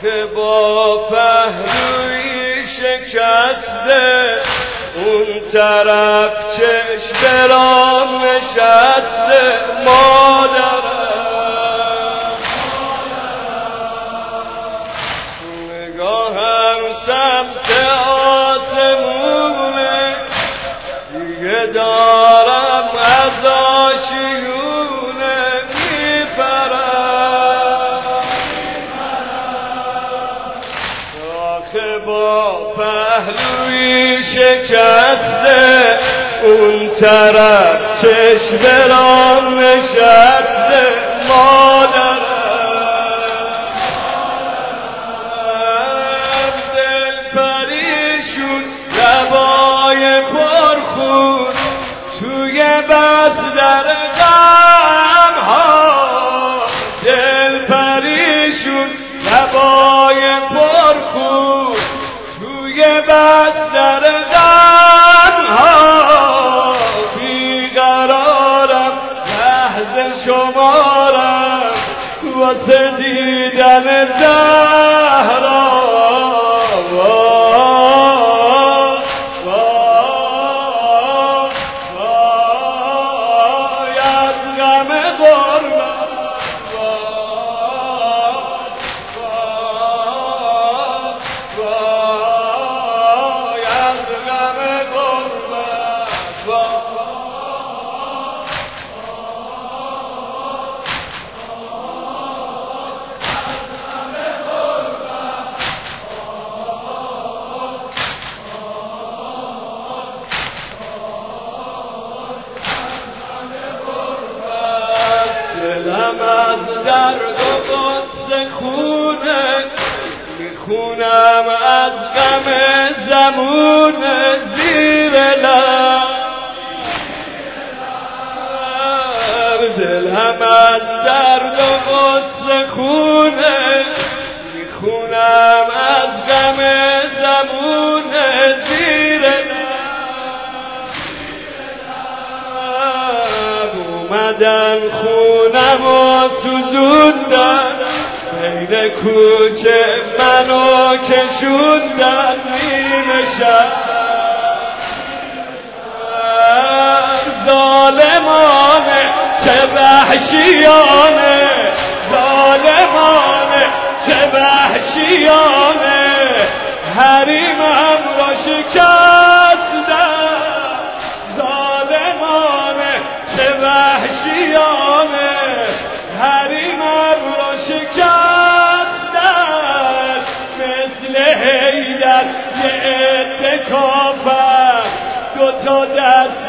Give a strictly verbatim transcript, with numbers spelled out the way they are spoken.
آخه با پهلوی شکسته اون طرف چشم برام نشسته مادرم نگاهم سمت آسمونه دیگه دارم از آشیونه میپرم آخه با پهلوی شکسته اون طرف چشم برام نشسته مادرم دل پریشون لبای پرخون توی بستر غم ها دل پریشون لبای پرخون توی بستر غم ها بیقرارم لحظه شمارم واسه دیدن زهرا دلم از درد و غصه خونه میخونم از غم زمون زیر لب دلم از درد و غصه خونه میخونم از غم زمون زیر لب اومدن خونم و سوزوندن بین کوچه منو کشوندن نیمه شب ظالمانه چه وحشیانه ظالمانه چه وحشیانه حریمم را شکستن ظالمانه چه وحشیانه حریمم را شکستن مثل حیدر یه اتکافم دوتا دست